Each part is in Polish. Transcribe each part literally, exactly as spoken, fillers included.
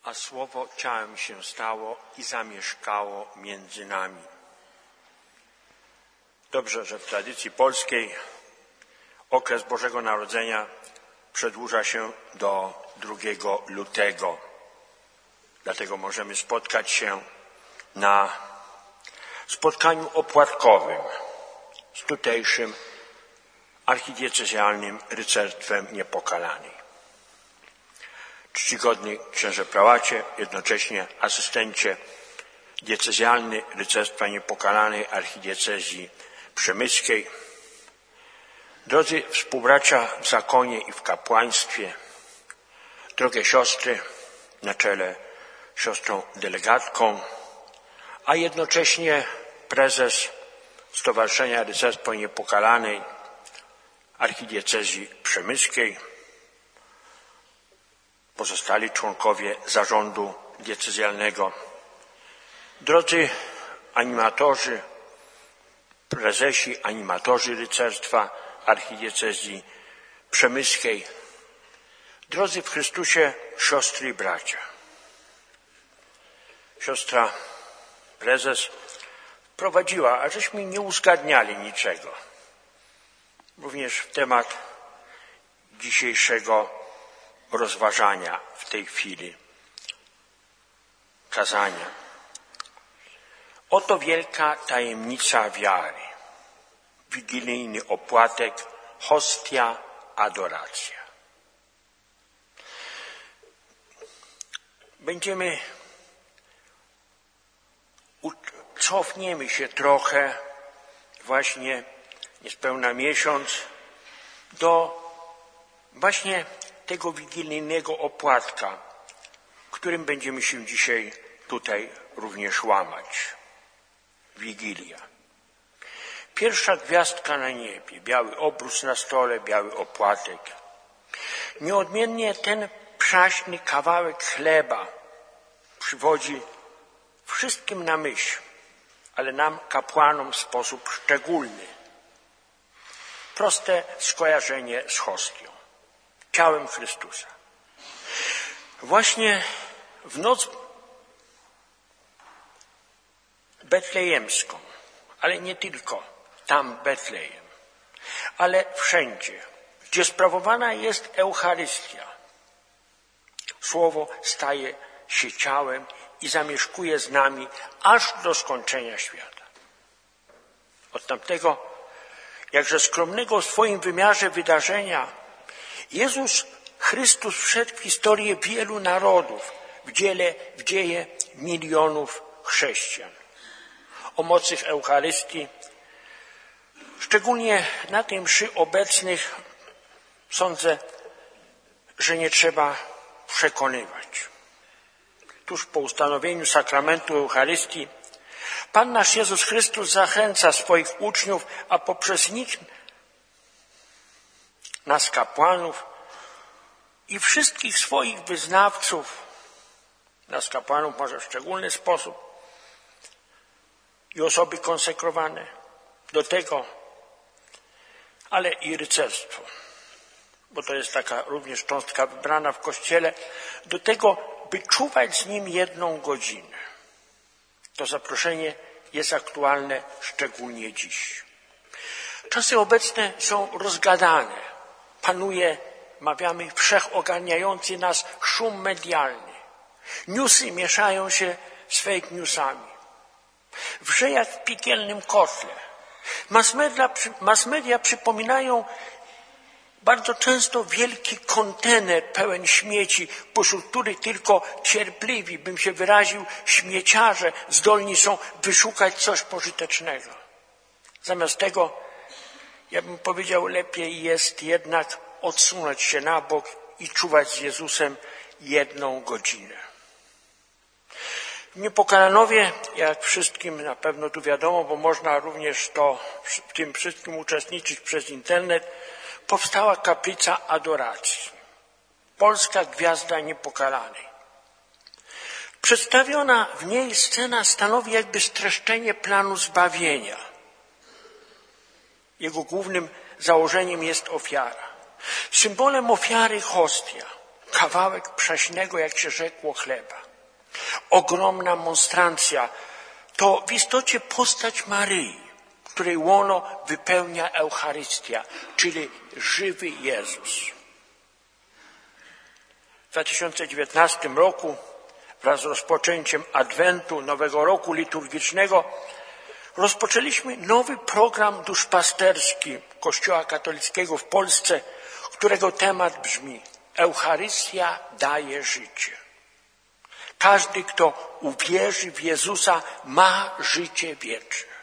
a Słowo ciałem się stało i zamieszkało między nami. Dobrze, że w tradycji polskiej okres Bożego Narodzenia przedłuża się do drugiego lutego. Dlatego możemy spotkać się na spotkaniu opłatkowym z tutejszym archidiecezjalnym rycerstwem Niepokalanej. Czcigodny księże prałacie, jednocześnie asystencie diecezjalny rycerstwa Niepokalanej archidiecezji przemyskiej, drodzy współbracia w zakonie i w kapłaństwie, drogie siostry, na czele siostrą delegatką, a jednocześnie prezes Stowarzyszenia Rycerstwa Niepokalanej archidiecezji przemyskiej, pozostali członkowie zarządu diecezjalnego, drodzy animatorzy, prezesi, animatorzy rycerstwa archidiecezji przemyskiej, drodzy w Chrystusie siostry i bracia. Siostra prezes prowadziła, a żeśmy nie uzgadniali niczego, również w temat dzisiejszego rozważania w tej chwili kazania. Oto wielka tajemnica wiary. Wigilijny opłatek, hostia, adoracja. Będziemy, cofniemy się trochę, właśnie niespełna miesiąc, do właśnie tego wigilijnego opłatka, którym będziemy się dzisiaj tutaj również łamać. Wigilia. Pierwsza gwiazdka na niebie, biały obrus na stole, biały opłatek. Nieodmiennie ten przaśny kawałek chleba przywodzi wszystkim na myśl, ale nam, kapłanom, w sposób szczególny. Proste skojarzenie z hostią, ciałem Chrystusa. Właśnie w noc betlejemską, ale nie tylko tam Betlejem, ale wszędzie, gdzie sprawowana jest Eucharystia, Słowo staje się ciałem i zamieszkuje z nami aż do skończenia świata. Od tamtego, jakże skromnego w swoim wymiarze wydarzenia, Jezus Chrystus wszedł w historię wielu narodów, w, dziele, w dzieje milionów chrześcijan. O mocy w Eucharystii, szczególnie na tej mszy obecnych, sądzę, że nie trzeba przekonywać. Tuż po ustanowieniu sakramentu Eucharystii Pan nasz Jezus Chrystus zachęca swoich uczniów, a poprzez nich nas, kapłanów i wszystkich swoich wyznawców, nas kapłanów może w szczególny sposób i osoby konsekrowane do tego, ale i rycerstwo, bo to jest taka również cząstka wybrana w Kościele, do tego, by czuwać z Nim jedną godzinę. To zaproszenie jest aktualne szczególnie dziś. Czasy obecne są rozgadane. Panuje, mawiamy, wszechogarniający nas szum medialny. Newsy mieszają się z fake newsami. Wrze jak w piekielnym kotle. Mass media, mass media przypominają bardzo często wielki kontener pełen śmieci, pośród których tylko cierpliwi, bym się wyraził, śmieciarze zdolni są wyszukać coś pożytecznego. Zamiast tego, ja bym powiedział, lepiej jest jednak odsunąć się na bok i czuwać z Jezusem jedną godzinę. W Niepokalanowie, jak wszystkim na pewno tu wiadomo, bo można również to, w tym wszystkim uczestniczyć przez internet, powstała kaplica adoracji. Polska Gwiazda Niepokalanej. Przedstawiona w niej scena stanowi jakby streszczenie planu zbawienia. Jego głównym założeniem jest ofiara. Symbolem ofiary hostia. kawałek przaśnego, jak się rzekło, chleba. Ogromna monstrancja to w istocie postać Maryi, której łono wypełnia Eucharystia, czyli żywy Jezus. W dwa tysiące dziewiętnastym roku wraz z rozpoczęciem Adwentu, nowego roku liturgicznego, rozpoczęliśmy nowy program duszpasterski Kościoła katolickiego w Polsce, którego temat brzmi: Eucharystia daje życie. Każdy, kto uwierzy w Jezusa, ma życie wieczne.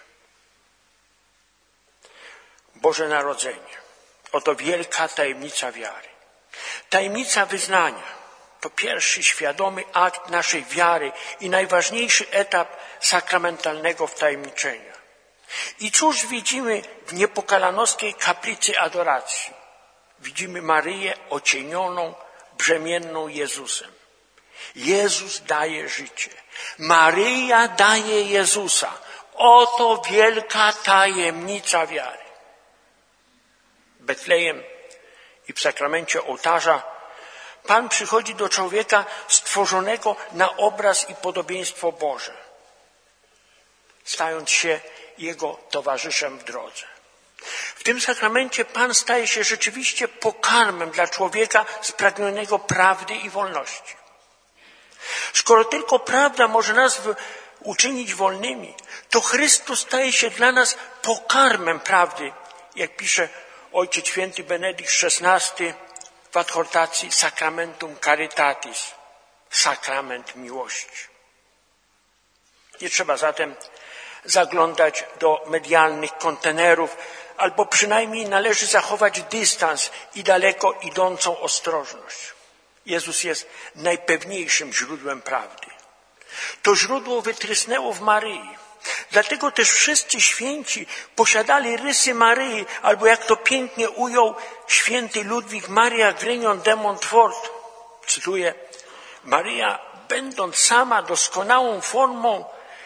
Boże Narodzenie, oto wielka tajemnica wiary. Tajemnica wyznania to pierwszy świadomy akt naszej wiary i najważniejszy etap sakramentalnego wtajemniczenia. I cóż widzimy w niepokalanowskiej kaplicy adoracji? Widzimy Maryję ocienioną, brzemienną Jezusem. Jezus daje życie. Maryja daje Jezusa. Oto wielka tajemnica wiary. W Betlejem i w sakramencie ołtarza Pan przychodzi do człowieka stworzonego na obraz i podobieństwo Boże, stając się Jego towarzyszem w drodze. W tym sakramencie Pan staje się rzeczywiście pokarmem dla człowieka spragnionego prawdy i wolności. Skoro tylko prawda może nas uczynić wolnymi, to Chrystus staje się dla nas pokarmem prawdy, jak pisze Ojciec Święty Benedykt szesnasty w adhortacji Sacramentum Caritatis, sakrament miłości. Nie trzeba zatem zaglądać do medialnych kontenerów, albo przynajmniej należy zachować dystans i daleko idącą ostrożność. Jezus jest najpewniejszym źródłem prawdy. To źródło wytrysnęło w Maryi. Dlatego też wszyscy święci posiadali rysy Maryi, albo jak to pięknie ujął święty Ludwik Maria Grignon de Montfort, cytuję: Maryja, będąc sama doskonałą formą,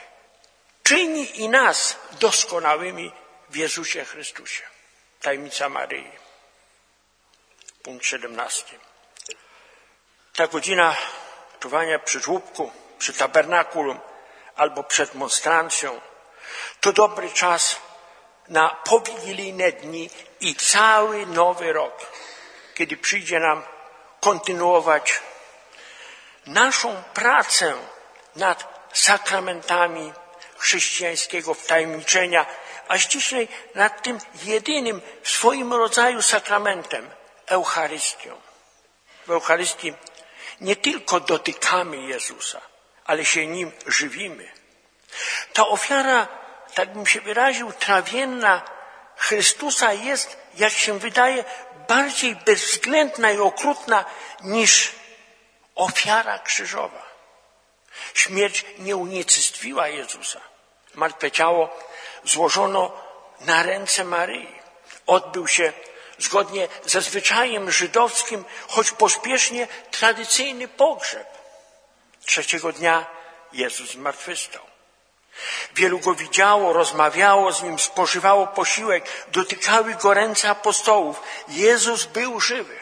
czyni i nas doskonałymi w Jezusie Chrystusie. Tajemnica Maryi. Punkt siedemnasty. Ta godzina czuwania przy żłóbku, przy tabernakulum albo przed monstrancją to dobry czas na powigilijne dni i cały nowy rok, kiedy przyjdzie nam kontynuować naszą pracę nad sakramentami chrześcijańskiego wtajemniczenia, a ściślej nad tym jedynym w swoim rodzaju sakramentem, Eucharystią. W Eucharystii nie tylko dotykamy Jezusa, ale się Nim żywimy. Ta ofiara, tak bym się wyraził, trawienna Chrystusa jest, jak się wydaje, bardziej bezwzględna i okrutna niż ofiara krzyżowa. Śmierć nie unicestwiła Jezusa. Martwe ciało złożono na ręce Maryi. Odbył się zgodnie ze zwyczajem żydowskim, choć pospiesznie, tradycyjny pogrzeb. Trzeciego dnia Jezus zmartwychwstał. Wielu Go widziało, rozmawiało z Nim, spożywało posiłek, dotykały Go ręce apostołów. Jezus był żywy.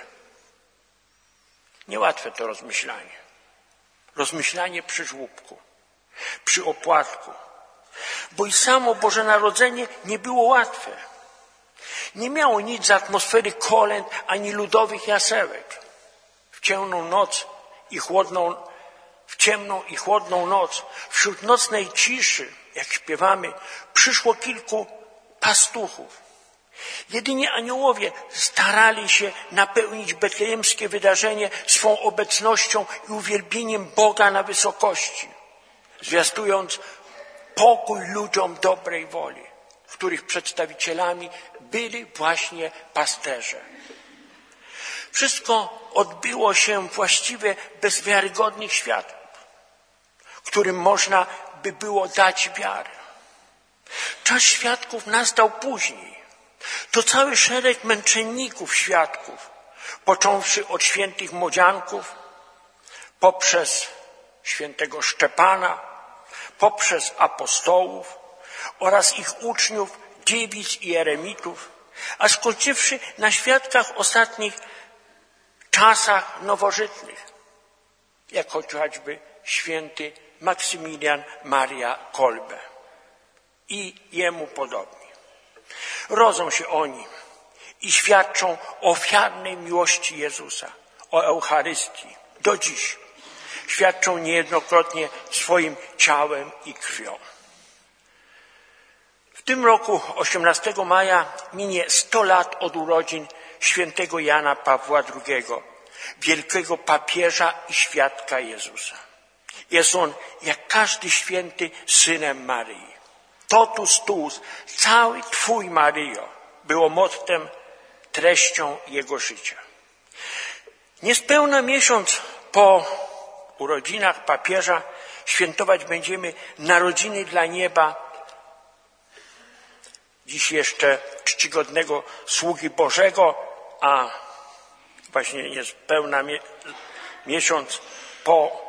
Niełatwe to rozmyślanie. Rozmyślanie przy żłóbku, przy opłatku. Bo i samo Boże Narodzenie nie było łatwe. Nie miało nic z atmosfery kolęd ani ludowych jasełek. W ciemną noc i chłodną, w ciemną i chłodną noc, wśród nocnej ciszy, jak śpiewamy, przyszło kilku pastuchów. Jedynie aniołowie starali się napełnić betlejemskie wydarzenie swą obecnością i uwielbieniem Boga na wysokości, zwiastując pokój ludziom dobrej woli, których przedstawicielami byli właśnie pasterze. Wszystko odbyło się właściwie bez wiarygodnych świadków, którym można by było dać wiarę. Czas świadków nastał później. To cały szereg męczenników świadków, począwszy od świętych młodzianków, poprzez świętego Szczepana, poprzez apostołów oraz ich uczniów, dziewic i eremitów, a skończywszy na świadkach ostatnich czasach nowożytnych, jak choćby święty Maksymilian Maria Kolbe i jemu podobni. Rodzą się oni i świadczą o ofiarnej miłości Jezusa, o Eucharystii. Do dziś świadczą niejednokrotnie swoim ciałem i krwią. W tym roku, osiemnastego maja, minie sto lat od urodzin świętego Jana Pawła drugiego, wielkiego papieża i świadka Jezusa. Jest on, jak każdy święty, synem Maryi. Totus tuus, cały Twój, Maryjo, było mottem, treścią jego życia. Niespełna miesiąc po urodzinach papieża świętować będziemy narodziny dla nieba, dziś jeszcze czcigodnego sługi Bożego, a właśnie niespełna mie- miesiąc po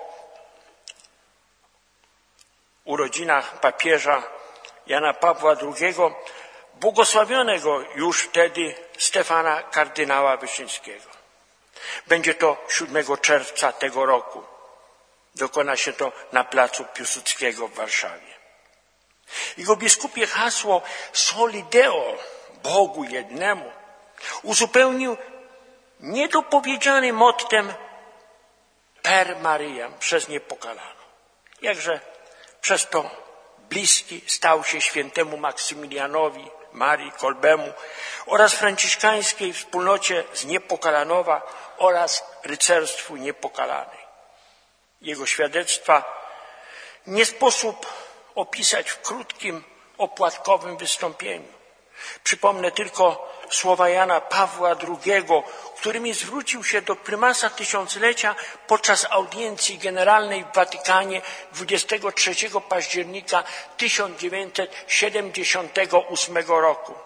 urodzinach papieża Jana Pawła drugiego, błogosławionego już wtedy Stefana kardynała Wyszyńskiego. Będzie to siódmego czerwca tego roku. Dokona się to na placu Piłsudskiego w Warszawie. Jego biskupie hasło Soli Deo, Bogu jednemu, uzupełnił niedopowiedzianym mottem Per Mariam, przez niepokalaną. Jakże przez to bliski stał się świętemu Maksymilianowi Marii Kolbemu oraz franciszkańskiej wspólnocie z Niepokalanowa oraz rycerstwu Niepokalanej. Jego świadectwa nie sposób opisać w krótkim, opłatkowym wystąpieniu. Przypomnę tylko słowa Jana Pawła drugiego, którymi zwrócił się do prymasa tysiąclecia podczas audiencji generalnej w Watykanie dwudziestego trzeciego października tysiąc dziewięćset siedemdziesiątego ósmego roku.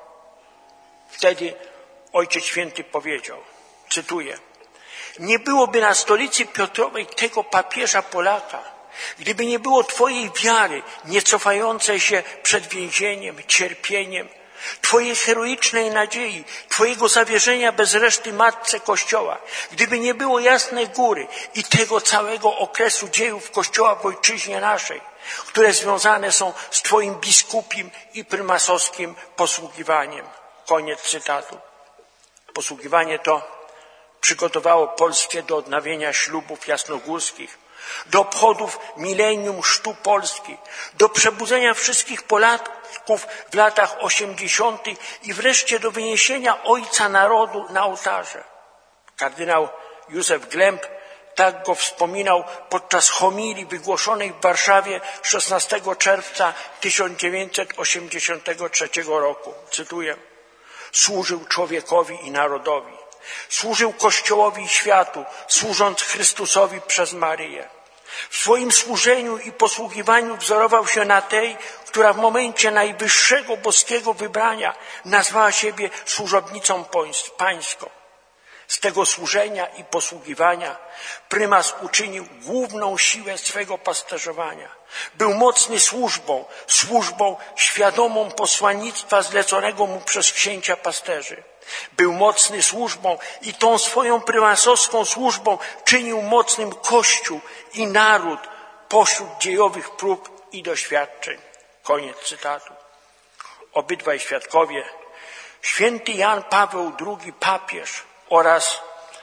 Wtedy Ojciec Święty powiedział, cytuję: nie byłoby na stolicy Piotrowej tego papieża Polaka, gdyby nie było Twojej wiary, nie cofającej się przed więzieniem, cierpieniem, Twojej heroicznej nadziei, Twojego zawierzenia bez reszty Matce Kościoła, gdyby nie było Jasnej Góry i tego całego okresu dziejów Kościoła w ojczyźnie naszej, które związane są z Twoim biskupim i prymasowskim posługiwaniem. Koniec cytatu. Posługiwanie to przygotowało Polskę do odnawiania ślubów jasnogórskich, do obchodów milenium chrztu Polski, do przebudzenia wszystkich Polaków w latach osiemdziesiątych i wreszcie do wyniesienia Ojca Narodu na ołtarze. Kardynał Józef Glemp tak go wspominał podczas homilii wygłoszonej w Warszawie szesnastego czerwca tysiąc dziewięćset osiemdziesiątego trzeciego roku. Cytuję: służył człowiekowi i narodowi, służył Kościołowi i światu, służąc Chrystusowi przez Maryję. W swoim służeniu i posługiwaniu wzorował się na tej, która w momencie najwyższego boskiego wybrania nazwała siebie służobnicą pańską. Z tego służenia i posługiwania prymas uczynił główną siłę swego pasterzowania. Był mocny służbą, służbą świadomą posłannictwa zleconego mu przez księcia pasterzy. Był mocny służbą i tą swoją prymasowską służbą czynił mocnym Kościół i naród pośród dziejowych prób i doświadczeń. Koniec cytatu. Obydwaj świadkowie, święty Jan Paweł drugi papież oraz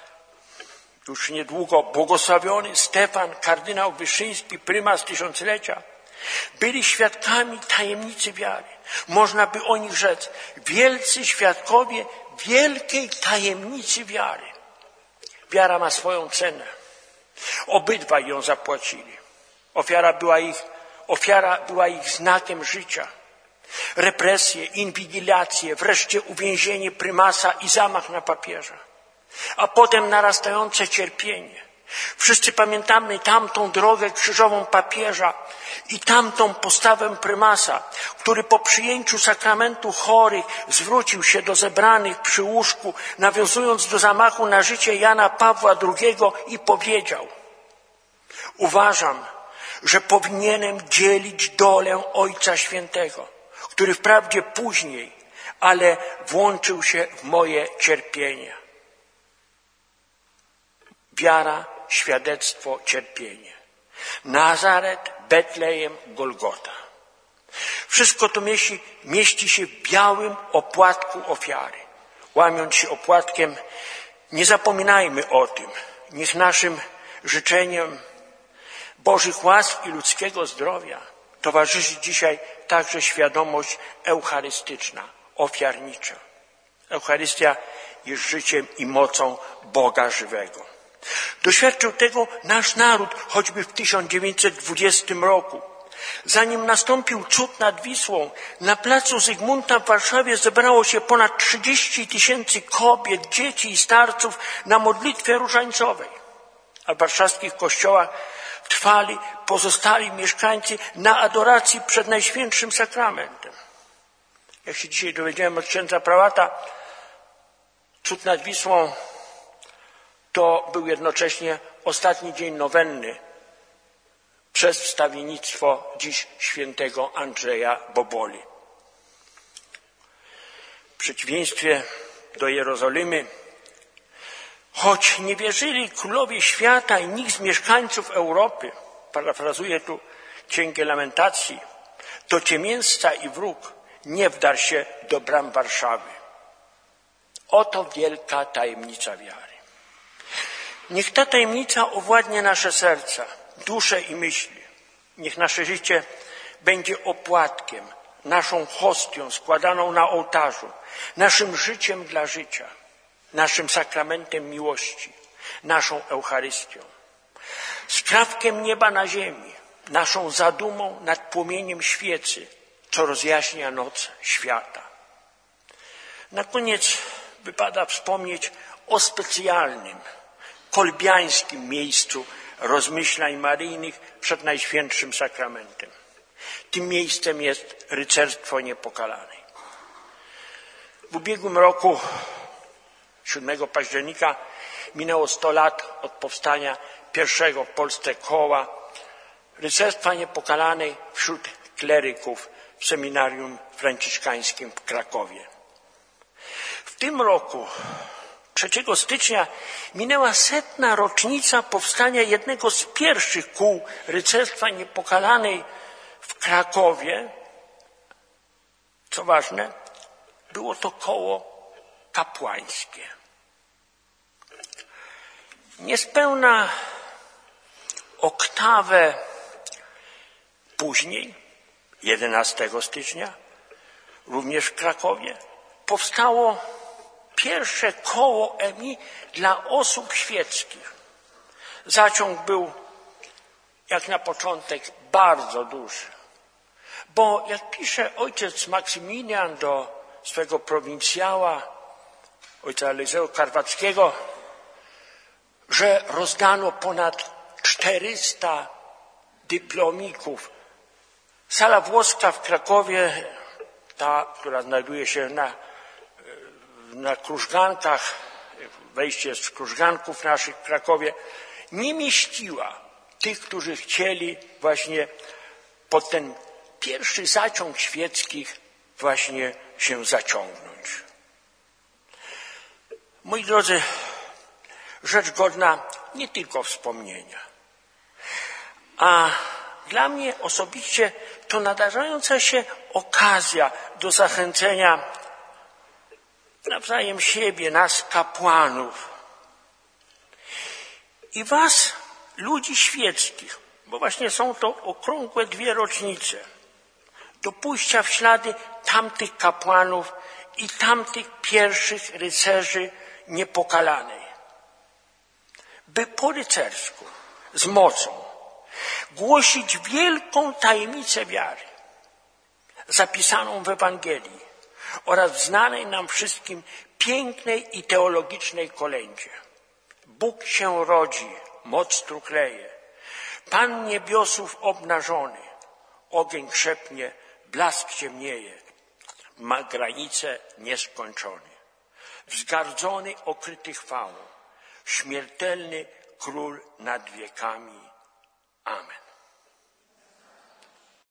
już niedługo błogosławiony Stefan kardynał Wyszyński, prymas tysiąclecia, byli świadkami tajemnicy wiary. Można by o nich rzec, wielcy świadkowie wielkiej tajemnicy wiary. Wiara ma swoją cenę. Obydwaj ją zapłacili. Ofiara była ich, ofiara była ich znakiem życia. Represje, inwigilacje, wreszcie uwięzienie prymasa i zamach na papieża. A potem narastające cierpienie. Wszyscy pamiętamy tamtą drogę krzyżową papieża i tamtą postawę prymasa, który po przyjęciu sakramentu chorych zwrócił się do zebranych przy łóżku, nawiązując do zamachu na życie Jana Pawła drugiego i powiedział: uważam, że powinienem dzielić dolę Ojca Świętego, który wprawdzie później, ale włączył się w moje cierpienie. wiara, świadectwo, cierpienie. Nazaret, Betlejem, Golgota. Wszystko to mieści, mieści się w białym opłatku ofiary. Łamiąc się opłatkiem, nie zapominajmy o tym. Niech naszym życzeniem Bożych łask i ludzkiego zdrowia towarzyszy dzisiaj także świadomość eucharystyczna, ofiarnicza. Eucharystia jest życiem i mocą Boga żywego. Doświadczył tego nasz naród choćby w tysiąc dziewięćset dwudziestym roku. Zanim nastąpił cud nad Wisłą, na placu Zygmunta w Warszawie zebrało się ponad trzydzieści tysięcy kobiet, dzieci i starców na modlitwie różańcowej. A w warszawskich kościołach trwali pozostali mieszkańcy na adoracji przed Najświętszym Sakramentem. Jak się dzisiaj dowiedziałem od księdza prałata, cud nad Wisłą to był jednocześnie ostatni dzień nowenny przez wstawiennictwo dziś świętego Andrzeja Boboli. W przeciwieństwie do Jerozolimy, choć nie wierzyli królowie świata i nikt z mieszkańców Europy, parafrazuję tu Księgę Lamentacji, to ciemiężca i wróg nie wdarł się do bram Warszawy. Oto wielka tajemnica wiary. Niech ta tajemnica owładnie nasze serca, dusze i myśli. Niech nasze życie będzie opłatkiem, naszą hostią składaną na ołtarzu, naszym życiem dla życia, naszym sakramentem miłości, naszą Eucharystią, skrawkiem nieba na ziemi, naszą zadumą nad płomieniem świecy, co rozjaśnia noc świata. Na koniec wypada wspomnieć o specjalnym, kolbiańskim miejscu rozmyślań maryjnych przed Najświętszym Sakramentem. Tym miejscem jest Rycerstwo Niepokalanej. W ubiegłym roku, siódmego października, minęło sto lat od powstania pierwszego w Polsce koła Rycerstwa Niepokalanej wśród kleryków w seminarium franciszkańskim w Krakowie. W tym roku, trzeciego stycznia, minęła setna rocznica powstania jednego z pierwszych kół Rycerstwa Niepokalanej w Krakowie. Co ważne, było to koło kapłańskie. Niespełna oktawę później, jedenastego stycznia, również w Krakowie, powstało pierwsze koło E M I dla osób świeckich. Zaciąg był, jak na początek, bardzo duży. Bo jak pisze ojciec Maksymilian do swego prowincjała, ojca Elizego Karwackiego, że rozdano ponad czterysta dyplomików. Sala włoska w Krakowie, ta, która znajduje się na, na Krużgankach, wejście z Krużganków naszych w Krakowie, nie mieściła tych, którzy chcieli właśnie pod ten pierwszy zaciąg świeckich właśnie się zaciągnąć. Moi drodzy, rzecz godna nie tylko wspomnienia, a dla mnie osobiście to nadarzająca się okazja do zachęcenia nawzajem siebie, nas kapłanów i was, ludzi świeckich, bo właśnie są to okrągłe dwie rocznice, do pójścia w ślady tamtych kapłanów i tamtych pierwszych rycerzy niepokalanej, by po rycersku, z mocą, głosić wielką tajemnicę wiary, zapisaną w Ewangelii oraz w znanej nam wszystkim pięknej i teologicznej kolędzie. Bóg się rodzi, moc truchleje, Pan niebiosów obnażony, ogień krzepnie, blask ciemnieje, ma granice nieskończone. Wzgardzony, okryty chwałą, śmiertelny król nad wiekami. Amen.